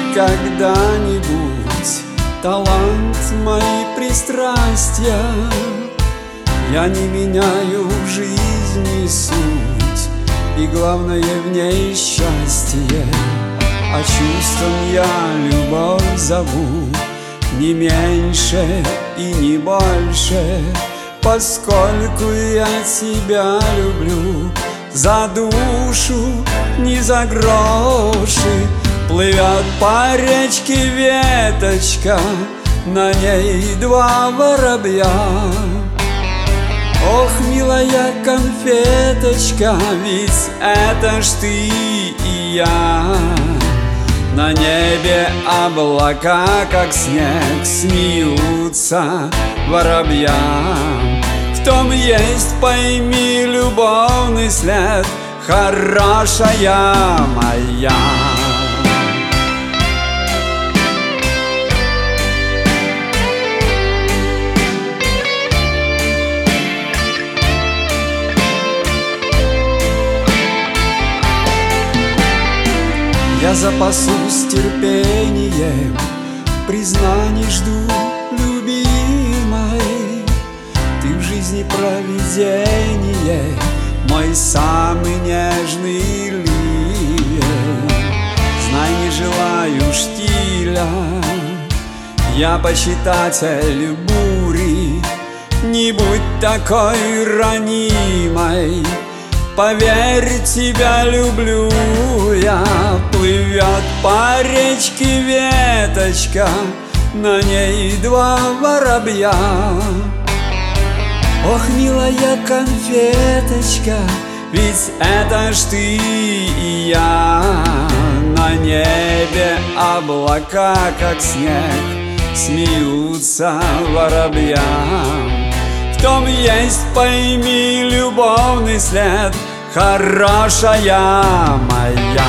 когда-нибудь талант, мои пристрастия. Я не меняю жизни суть, и главное в ней счастье. А чувством я любовь зову, не меньше и не больше, поскольку я тебя люблю. За душу, не за гроши, плывет по речке веточка, на ней два воробья. Ох, милая конфеточка, ведь это ж ты и я. На небе облака, как снег, смеются воробьям. В том есть, пойми, любовный след, хорошая моя. Я запасусь терпением, признаний жду, любимой. Ты в жизни провидение, мой самый нежный ливень. Знай, не желаю штиля, я почитатель бури. Не будь такой ранимой, поверь, тебя люблю я. Плывет по речке веточка, на ней два воробья. Ох, милая конфеточка, ведь это ж ты и я. На небе облака, как снег, смеются воробьям. В том есть, пойми, любовный след, хорошая моя.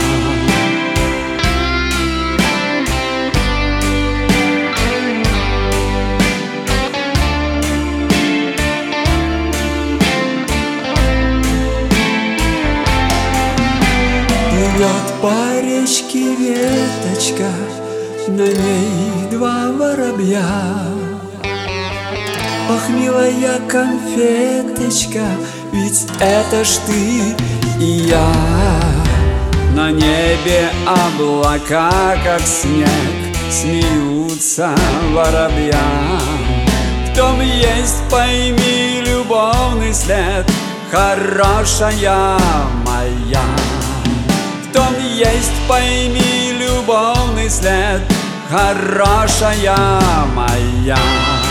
Плывет по речке веточка, на ней два воробья. Ох, милая конфеточка, ведь это ж ты и я. На небе облака, как снег, смеются воробьям. В том есть, пойми, любовный след, хорошая моя. В том есть, пойми, любовный след, хорошая моя.